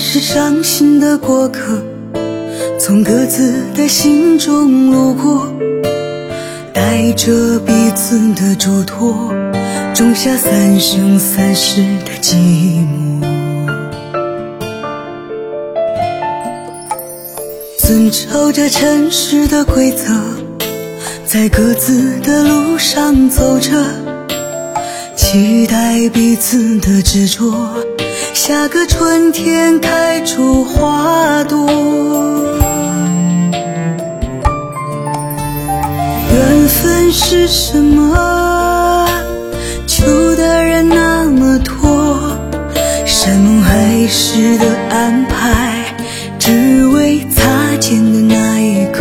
是伤心的过客，从各自的心中路过，带着彼此的嘱托，种下三生三世的寂寞。遵照着尘世的规则，在各自的路上走着，期待彼此的执着，下个春天开出花朵。缘分是什么？求的人那么多，山盟海誓的安排，只为擦肩的那一刻。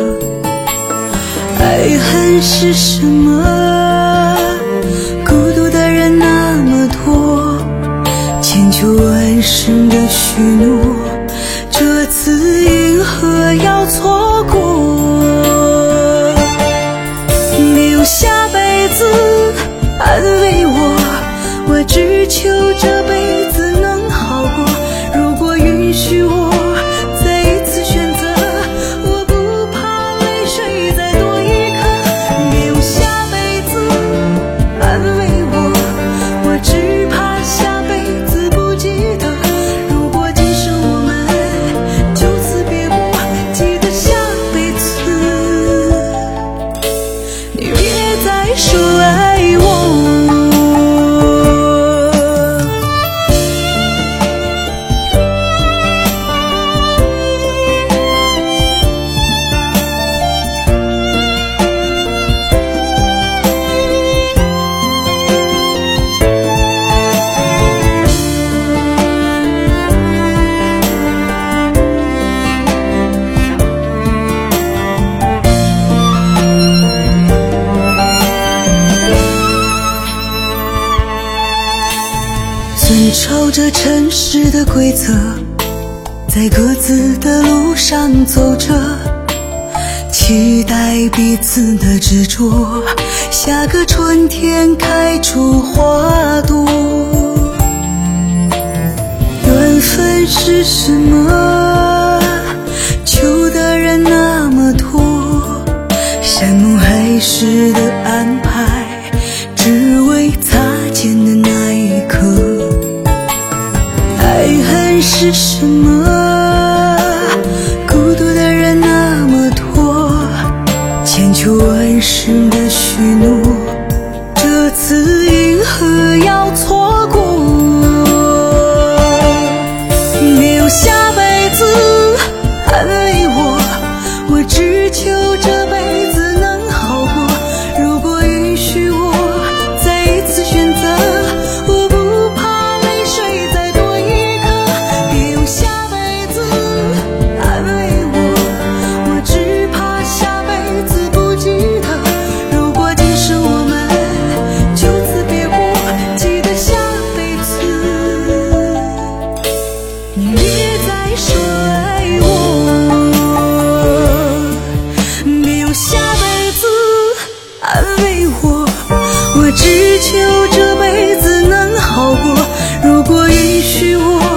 爱恨是什么？孤独的人那么多，千秋万世的许诺，这次银河要错过。别用下辈子安慰我，我只求这辈子能好过。如果允许我再一次选择，我不怕泪水再多一颗。别用下辈子安慰我，我只怕下辈子不记得。如果今生我们就此别过，记得下辈子你别再说爱我。遵照着尘世的规则，在各自的路上走着，期待彼此的执着，下个春天开出花朵。缘分是什么？求的人那么多，山盟海誓的安排，只为擦肩的那一刻。爱恨是什么？孤独的人那么多，千秋万世的许诺，这次银河要错过。别用下辈子安慰我，我只求这辈子能好过。如果允许我再一次选择，我不怕泪水再多一颗。别用下辈子安慰我，我只怕下辈子不记得。如果今生我们就此别过，记得下辈子你别再说爱我。别用下辈子安慰我，我只求这辈子能好过。如果允许我